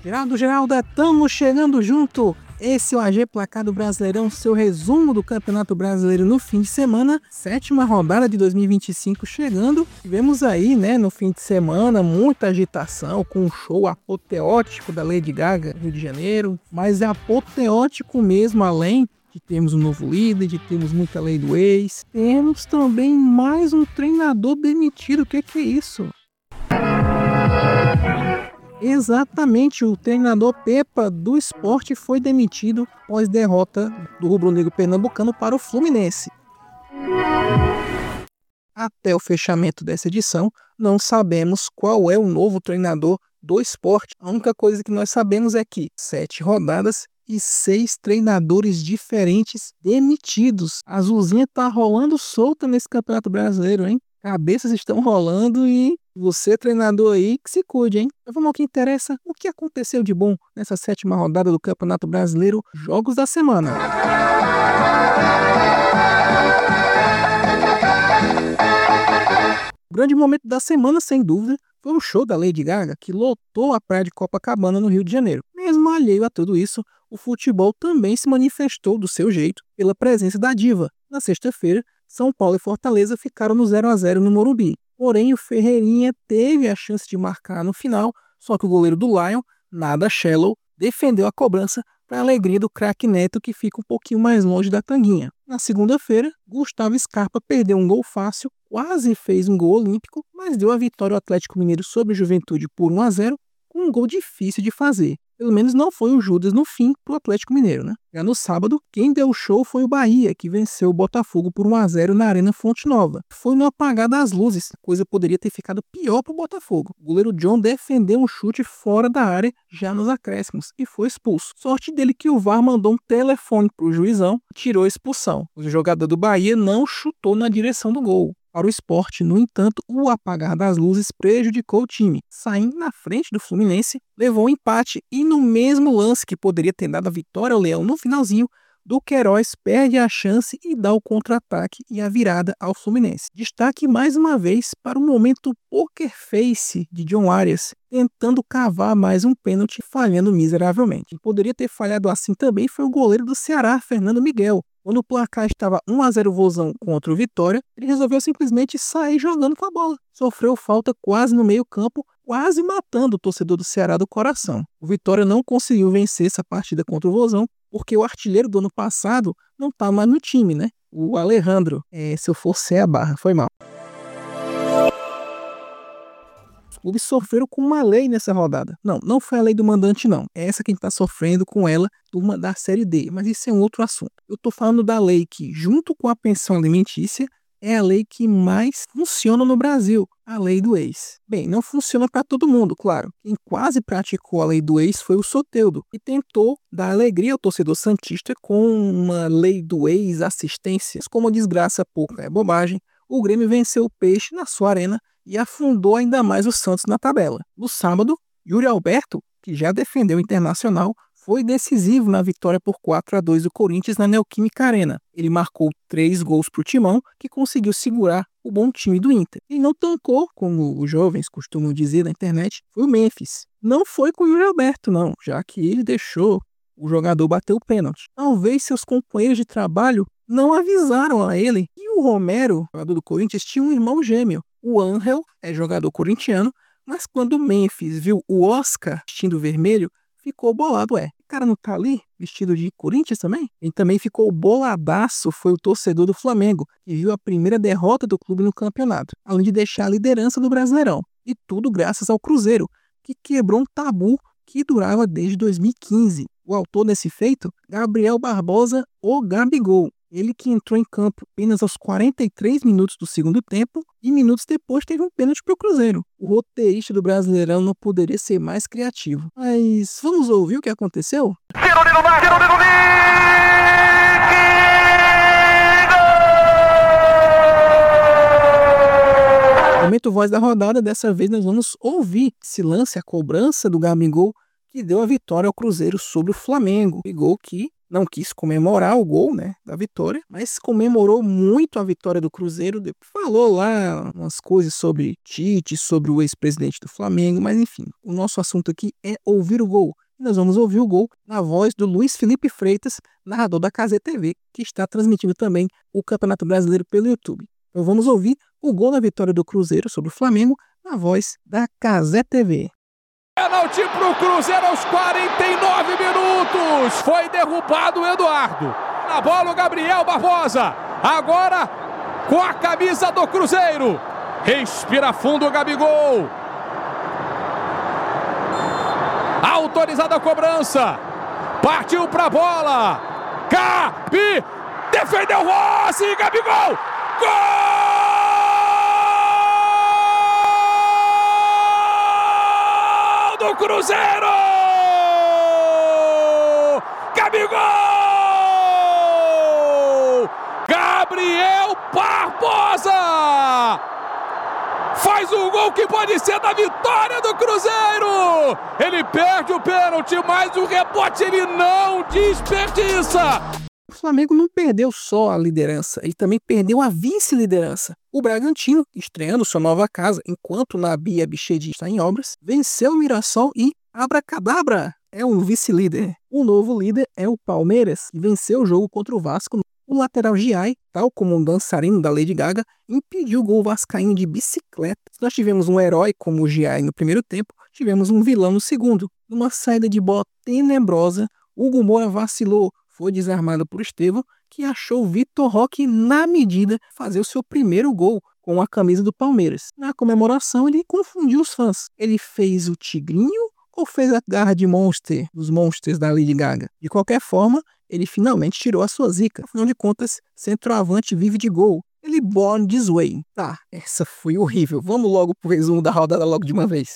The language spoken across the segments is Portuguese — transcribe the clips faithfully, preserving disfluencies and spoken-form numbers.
Geraldo, Geraldo, estamos chegando junto. Esse é o A G Placar do Brasileirão, seu resumo do Campeonato Brasileiro no fim de semana. Sétima rodada de dois mil e vinte e cinco chegando. Tivemos aí, né, no fim de semana, muita agitação com um show apoteótico da Lady Gaga no Rio de Janeiro. Mas é apoteótico mesmo, além de termos um novo líder, de termos muita lei do ex. Temos também mais um treinador demitido. O que, que é isso? Exatamente, o treinador Pepa do Sport foi demitido após derrota do rubro-negro pernambucano para o Fluminense. Até o fechamento dessa edição, não sabemos qual é o novo treinador do Sport. A única coisa que nós sabemos é que sete rodadas e seis treinadores diferentes demitidos. A Azulzinha tá rolando solta nesse Campeonato Brasileiro, hein? Cabeças estão rolando e você, treinador aí, que se cuide, hein? Mas vamos ao que interessa. O que aconteceu de bom nessa sétima rodada do Campeonato Brasileiro? Jogos da semana. O grande momento da semana, sem dúvida, foi o show da Lady Gaga, que lotou a praia de Copacabana no Rio de Janeiro. Mesmo alheio a tudo isso, o futebol também se manifestou do seu jeito pela presença da diva. Na sexta-feira, São Paulo e Fortaleza ficaram no zero a zero no Morumbi. Porém, o Ferreirinha teve a chance de marcar no final, só que o goleiro do Lion, Nada Shallow, defendeu a cobrança para a alegria do craque Neto, que fica um pouquinho mais longe da tanguinha. Na segunda-feira, Gustavo Scarpa perdeu um gol fácil, quase fez um gol olímpico, mas deu a vitória ao Atlético Mineiro sobre o Juventude por um a zero, com um gol difícil de fazer. Pelo menos não foi o Judas no fim pro Atlético Mineiro, né? Já no sábado, quem deu o show foi o Bahia, que venceu o Botafogo por um a zero na Arena Fonte Nova. Foi no apagar das luzes, a coisa poderia ter ficado pior pro Botafogo. O goleiro John defendeu um chute fora da área, já nos acréscimos, e foi expulso. Sorte dele que o V A R mandou um telefone pro juizão e tirou a expulsão. O jogador do Bahia não chutou na direção do gol. Para o Sport, no entanto, o apagar das luzes prejudicou o time. Saindo na frente do Fluminense, levou um empate e no mesmo lance que poderia ter dado a vitória ao Leão no finalzinho, Duqueiroz perde a chance e dá o contra-ataque e a virada ao Fluminense. Destaque mais uma vez para o momento poker face de John Arias, tentando cavar mais um pênalti, falhando miseravelmente. Quem poderia ter falhado assim também foi o goleiro do Ceará, Fernando Miguel. Quando o placar estava um a zero Vozão contra o Vitória, ele resolveu simplesmente sair jogando com a bola. Sofreu falta quase no meio campo, quase matando o torcedor do Ceará do coração. O Vitória não conseguiu vencer essa partida contra o Vozão, porque o artilheiro do ano passado não tá mais no time, né? O Alejandro, é, se eu fosse a barra, foi mal. Os clubes sofreram com uma lei nessa rodada. Não, não foi a lei do mandante, não. É essa quem está sofrendo com ela, turma da Série D. Mas isso é um outro assunto. Eu tô falando da lei que, junto com a pensão alimentícia, é a lei que mais funciona no Brasil, a lei do ex. Bem, não funciona para todo mundo, claro. Quem quase praticou a lei do ex foi o Soteldo, e tentou dar alegria ao torcedor santista com uma lei do ex assistência. Como desgraça pouca é bobagem, o Grêmio venceu o Peixe na sua arena e afundou ainda mais o Santos na tabela. No sábado, Yuri Alberto, que já defendeu o Internacional, foi decisivo na vitória por quatro a dois do Corinthians na Neoquímica Arena. Ele marcou três gols para o Timão, que conseguiu segurar o bom time do Inter. E não tancou, como os jovens costumam dizer na internet, foi o Memphis. Não foi com o Yuri Alberto, não, já que ele deixou o jogador bater o pênalti. Talvez seus companheiros de trabalho não avisaram a ele que o Romero, jogador do Corinthians, tinha um irmão gêmeo. O Ángel é jogador corintiano, mas quando o Memphis viu o Oscar vestindo vermelho, ficou bolado, ué. O cara não tá ali vestido de Corinthians também? E também ficou boladaço foi o torcedor do Flamengo, que viu a primeira derrota do clube no campeonato, além de deixar a liderança do Brasileirão. E tudo graças ao Cruzeiro, que quebrou um tabu que durava desde dois mil e quinze. O autor desse feito, Gabriel Barbosa, o Gabigol. Ele que entrou em campo apenas aos quarenta e três minutos do segundo tempo e minutos depois teve um pênalti para o Cruzeiro. O roteirista do Brasileirão não poderia ser mais criativo. Mas vamos ouvir o que aconteceu? Momento voz da rodada, dessa vez nós vamos ouvir esse lance, a cobrança do Gabigol, que deu a vitória ao Cruzeiro sobre o Flamengo. Gol que não quis comemorar o gol, né, da vitória, mas comemorou muito a vitória do Cruzeiro. Falou lá umas coisas sobre Tite, sobre o ex-presidente do Flamengo, mas enfim, o nosso assunto aqui é ouvir o gol. Nós vamos ouvir o gol na voz do Luiz Felipe Freitas, narrador da Cazé T V, que está transmitindo também o Campeonato Brasileiro pelo YouTube. Então vamos ouvir o gol da vitória do Cruzeiro sobre o Flamengo na voz da Cazé T V. Pênalti pro Cruzeiro aos quarenta e nove minutos. Foi derrubado o Eduardo. Na bola o Gabriel Barbosa. Agora com a camisa do Cruzeiro. Respira fundo o Gabigol. Autorizada a cobrança. Partiu pra bola. Gabi. Defendeu Rossi. Gabigol. Gol! Do Cruzeiro! Gabigol! Gabriel Barbosa! Faz um gol que pode ser da vitória do Cruzeiro! Ele perde o pênalti, mas o rebote ele não desperdiça! O Flamengo não perdeu só a liderança, ele também perdeu a vice-liderança. O Bragantino, estreando sua nova casa, enquanto o Nabi Abichedi está em obras, venceu o Mirassol e, abracadabra, é um vice-líder. O novo líder é o Palmeiras, que venceu o jogo contra o Vasco. O lateral Giai, tal como um dançarino da Lady Gaga, impediu o gol vascaíno de bicicleta. Nós tivemos um herói como o Giai no primeiro tempo, tivemos um vilão no segundo. Numa saída de bola tenebrosa, Hugo Moura vacilou, foi desarmado por Estevão, que achou Vitor Roque na medida fazer o seu primeiro gol com a camisa do Palmeiras. Na comemoração ele confundiu os fãs. Ele fez o tigrinho ou fez a garra de monster, dos monsters da Lady Gaga? De qualquer forma, ele finalmente tirou a sua zica. Afinal de contas, centroavante vive de gol. Ele born this way. Tá, essa foi horrível. Vamos logo pro resumo da rodada logo de uma vez.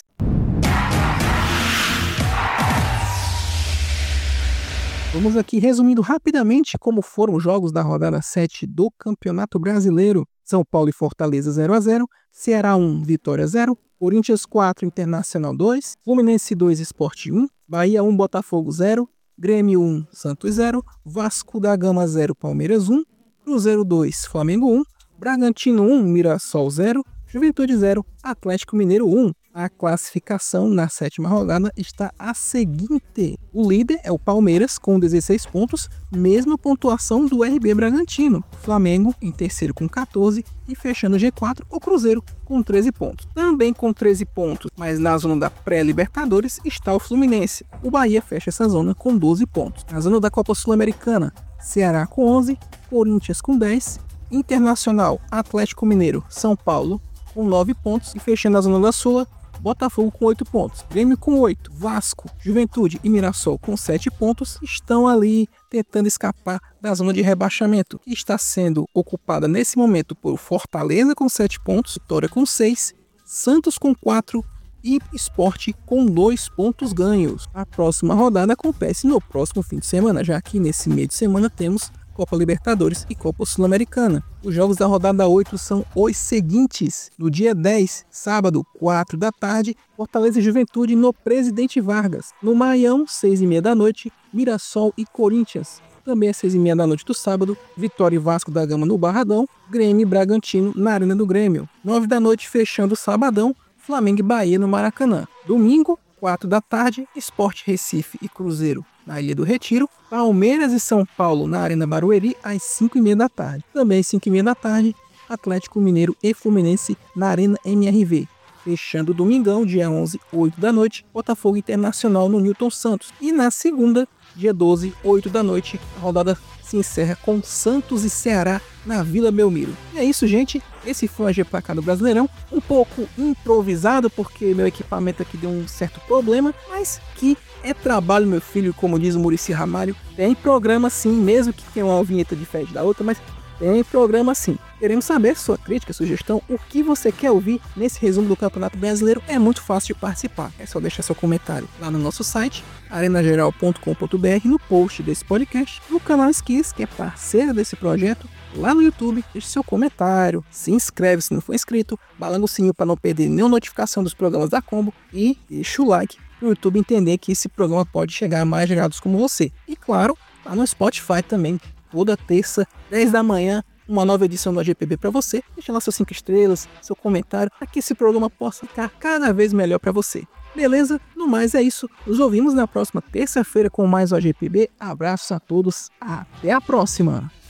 Vamos aqui resumindo rapidamente como foram os jogos da rodada sete do Campeonato Brasileiro. São Paulo e Fortaleza zero a zero, Ceará um, Vitória zero, Corinthians quatro, Internacional dois, Fluminense dois, Sport um, Bahia um, Botafogo zero, Grêmio um, Santos zero, Vasco da Gama zero, Palmeiras um, Cruzeiro dois, Flamengo um, Bragantino um, Mirassol zero, Juventude zero, Atlético Mineiro um. A classificação na sétima rodada está a seguinte. O líder é o Palmeiras com dezesseis pontos, mesma pontuação do R B Bragantino. Flamengo em terceiro com quatorze e fechando o G quatro, o Cruzeiro com treze pontos. Também com treze pontos, mas na zona da pré-Libertadores está o Fluminense. O Bahia fecha essa zona com doze pontos. Na zona da Copa Sul-Americana, Ceará com onze, Corinthians com dez, Internacional, Atlético Mineiro, São Paulo com nove pontos e fechando a zona da Sula, Botafogo com oito pontos, Grêmio com oito, Vasco, Juventude e Mirassol com sete pontos estão ali tentando escapar da zona de rebaixamento, que está sendo ocupada nesse momento por Fortaleza com sete pontos, Vitória com seis, Santos com quatro e Sport com dois pontos ganhos. A próxima rodada acontece no próximo fim de semana, já que nesse meio de semana temos Copa Libertadores e Copa Sul-Americana. Os jogos da rodada oito são os seguintes. No dia dez, sábado, quatro da tarde, Fortaleza e Juventude no Presidente Vargas. No Maião, seis e meia da noite, Mirassol e Corinthians. Também às seis e meia da noite do sábado, Vitória e Vasco da Gama no Barradão, Grêmio e Bragantino na Arena do Grêmio. nove da noite, fechando o sabadão, Flamengo e Bahia no Maracanã. Domingo, quatro da tarde, Sport Recife e Cruzeiro na Ilha do Retiro, Palmeiras e São Paulo na Arena Barueri às cinco e meia da tarde. Também às cinco e meia da tarde, Atlético Mineiro e Fluminense na Arena M R V. Fechando o domingão, dia onze, oito da noite, Botafogo Internacional no Newton Santos. E na segunda, dia doze, oito da noite, a rodada se encerra com Santos e Ceará na Vila Belmiro. E é isso, gente. Esse foi o A G P K do Brasileirão. Um pouco improvisado, porque meu equipamento aqui deu um certo problema, mas que é trabalho, meu filho, como diz o Muricy Ramalho. Tem programa sim, mesmo que tenha uma vinheta diferente da outra, mas tem programa sim. Queremos saber sua crítica, sugestão, o que você quer ouvir nesse resumo do Campeonato Brasileiro. É muito fácil de participar. É só deixar seu comentário lá no nosso site, arena geral ponto com ponto b r, no post desse podcast, no canal Skis, que é parceiro desse projeto, lá no YouTube. Deixe seu comentário, se inscreve se não for inscrito, balanga o sininho para não perder nenhuma notificação dos programas da Combo e deixa o like para o YouTube entender que esse programa pode chegar a mais gerados como você. E claro, Tá no Spotify também, toda terça, dez da manhã, uma nova edição do A G P B para você. Deixa lá suas cinco estrelas, seu comentário, para que esse programa possa ficar cada vez melhor para você. Beleza? No mais é isso. Nos ouvimos na próxima terça-feira com mais o A G P B. Abraço a todos. Até a próxima.